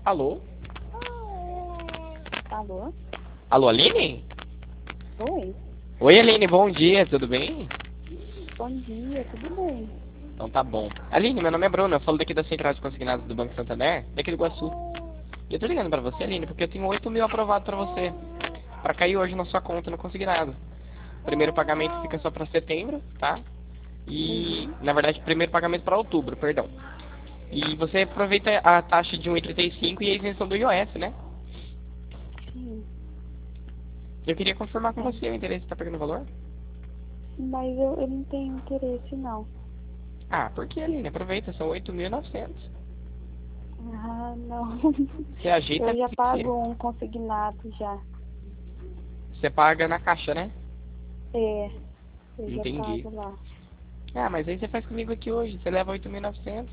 Alô? Alô? Alô, Aline? Oi? Oi, Aline, bom dia, tudo bem? Bom dia, tudo bem? Então tá bom. Aline, meu nome é Bruno, eu falo daqui da Central de Consignados do Banco Santander, daqui do Iguaçu. E eu tô ligando pra você, Aline, porque eu tenho 8.000 aprovado pra você. Pra cair hoje na sua conta no Consignado. Primeiro pagamento fica só pra setembro, tá? E, na verdade, primeiro pagamento pra outubro, perdão. E você aproveita a taxa de 1,35 e a isenção do IOF, né? Sim. Eu queria confirmar com É. você, o interesse tá pegando valor? Mas eu não tenho interesse, não. Ah, por que, Aline? Aproveita, são 8.900. Ah, não. Você ajeita Eu já você. pago um consignado já. Você paga na caixa, né? É, eu já Entendi. pago lá. Ah, mas aí você faz comigo aqui hoje. Você leva 8.900.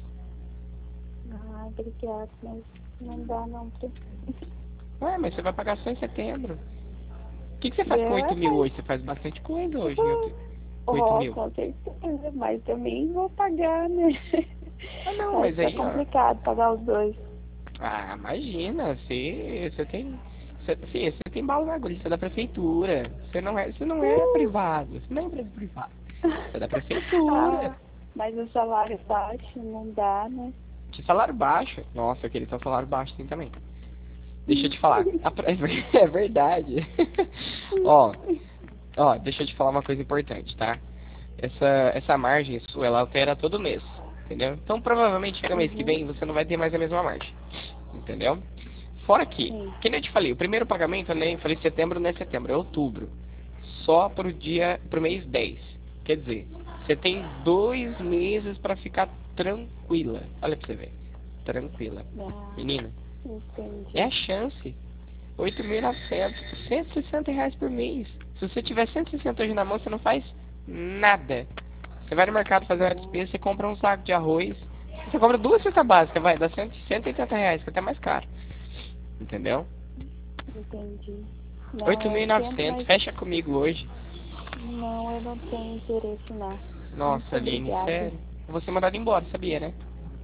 Ah, obrigada, mas não dá não. Ué, mas você vai pagar só em setembro. O que você faz com É, 8.000 mas... hoje? Você faz bastante coisa hoje com 8 Oh, mil. com certeza, mas também vou pagar, né? Ah, não, Vai mas ficar aí, ó. complicado pagar os dois. Ah, imagina. Você tem... Filha, você tem bala na agulha. Você é da prefeitura. Você não é privado. Você não é empresa privada. Você é da prefeitura. Ah, mas o salário é baixo, não dá, né? Que salário baixo. Nossa, eu queria ter um salário baixo assim também. Deixa eu te falar. É verdade. Ó, deixa eu te falar uma coisa importante, tá? Essa margem sua, ela altera todo mês, entendeu? Então, provavelmente, chega mês que Uhum, vem, você não vai ter mais a mesma margem, entendeu? Fora que, sim. que nem eu te falei, o primeiro pagamento, né, eu falei setembro, não é setembro, é outubro. Só pro mês 10. Quer dizer, você tem 2 meses pra ficar tranquila. Olha pra você ver. Tranquila. Ah, Menina, é a entendi. chance. 8.900, R$ 160 por mês. Se você tiver 160 hoje na mão, você não faz nada. Você vai no mercado fazer uma despesa, você compra um saco de arroz, você compra duas cestas básicas, vai, dá R$ 180, que é até mais caro. Entendeu? Entendi. Não, eu entendo, 8.900, mas fecha comigo hoje. não, eu não tenho interesse não. Nossa, Muito Aline, obrigada. sério. Eu vou ser mandado embora, sabia, né?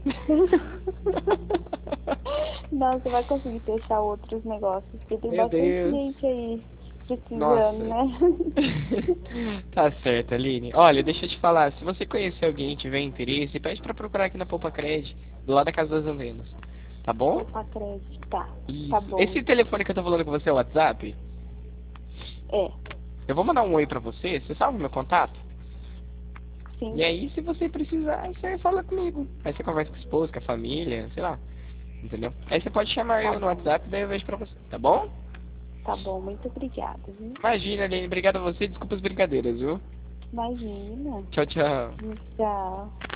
Não, você vai conseguir fechar outros negócios, porque tem Meu bastante Deus. gente aí precisando, Nossa. né? Tá certo, Aline. Olha, deixa eu te falar. Se você conhecer alguém e tiver interesse, pede pra procurar aqui na Poupa Cred, do lado da Casa das Antenas. Tá bom? Opa, crédito, tá. Tá Isso. bom. Esse telefone que eu tô falando com você é o WhatsApp? É, Eu vou mandar um oi pra você. Você salva meu contato? sim, E aí, se você precisar, você fala comigo. Aí você conversa com a esposa, com a família, sei lá. Entendeu? Aí você pode chamar tá eu no bom. WhatsApp, daí eu vejo pra você. Tá bom? Tá bom, muito obrigada, viu? Imagina, Aline. Obrigado a você. Desculpa as brincadeiras, viu? Imagina. Tchau, tchau. Tchau.